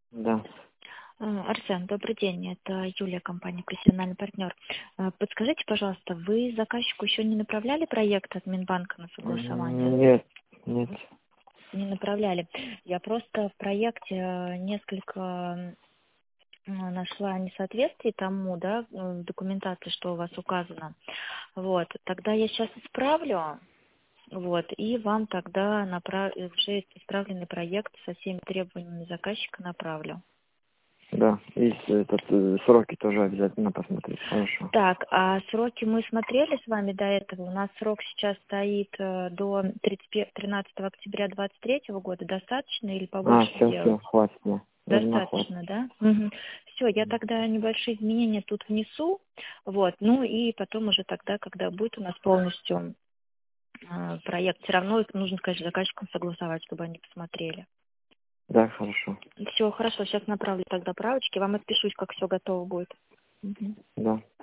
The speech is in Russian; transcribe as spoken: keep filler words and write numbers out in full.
Да. А, Арсен, добрый день. Это Юлия, компания «Профессиональный партнер». А, Подскажите, пожалуйста, вы заказчику еще не направляли проект от Минбанка на согласование? М, Нет, нет. Не направляли. Я просто в проекте э, несколько м, нашла несоответствий тому, да, в документации, что у вас указано. Вот. Тогда я сейчас исправлю. Вот, и вам тогда направ... уже исправленный проект со всеми требованиями заказчика направлю. Да. И с- этот, э, сроки тоже обязательно посмотреть. Хорошо. Так, а сроки мы смотрели с вами до этого. У нас срок сейчас стоит э, до тридцать первого тринадцатого октября двадцать третьего года. Достаточно или А, побольше все, все, сделать? хватит, да. Должна хватит. Достаточно, да? Угу. Все, я тогда небольшие изменения тут внесу. Вот, ну и потом уже тогда, когда будет у нас полностью э, проект, все равно это нужно, конечно, заказчикам согласовать, чтобы они посмотрели. Да, хорошо. Все, хорошо, сейчас направлю тогда правочки. Вам отпишусь, как все готово будет. Мгм. Да.